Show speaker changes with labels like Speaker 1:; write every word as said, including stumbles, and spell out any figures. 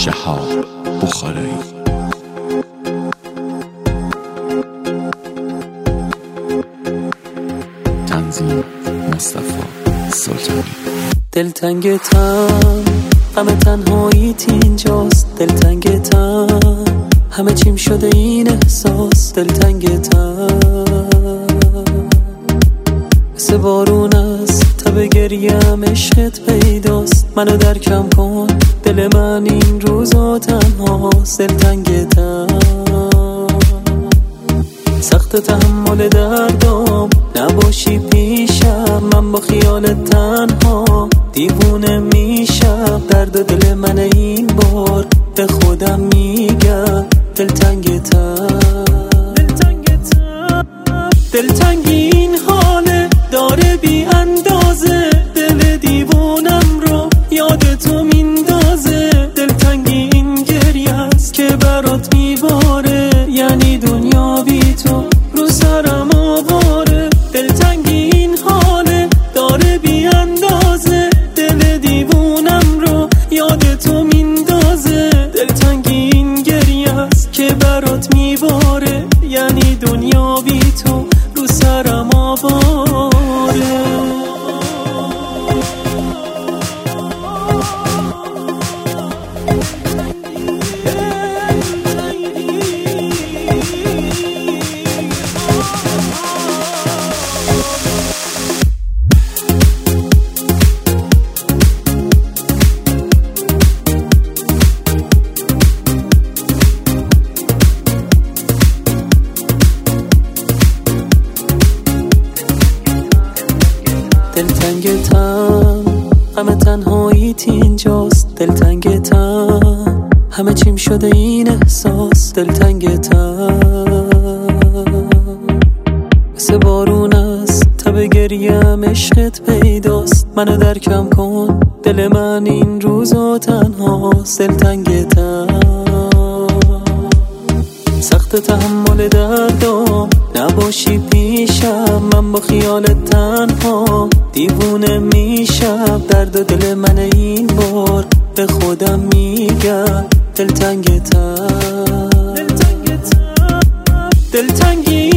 Speaker 1: شهاب بخاری. تنظیم مصطفی سلطانی.
Speaker 2: دلتنگتم، همه تنهاییت اینجاست. دلتنگتم، همه چیم شده این احساس. دلتنگتم مثل بارون است، تب گریم عشقت پیداست. منو درکم کن، دل من این روزا تنهاست. دلتنگتم، سخت تحمل دردام، نباشی پیشم من با خیالت تنها دیوونه میشم. درد دل من این بار به خودم میگم. دلتنگتم، دلتنگی این حاله داره بی اندازه. دل دیوونم رو یاد تو میندازه. دلتنگی این گریه است که برات میباره، یعنی دنیا بی تو رو سرم آواره. دلتنگی این حاله داره بی اندازه. دل دیوونم رو یاد تو میندازه. دلتنگی این گریه است که برات میباره، یعنی دنیا بی تو رو سرم آواره. دلتنگتم، همه تنهاییت اینجاست. دلتنگتم، همه چیم شده این احساس. دلتنگتم مثل بارون است، تب گریم عشقت پیداست. منو درکم کن، دل من این روزا تنهاست. دلتنگتم، سخت تحمل دردام، نباشی پیشم من با خیالت تنها دیوونه میشم. درد دل من این بار به خودم میگم. دلتنگتم، دلتنگی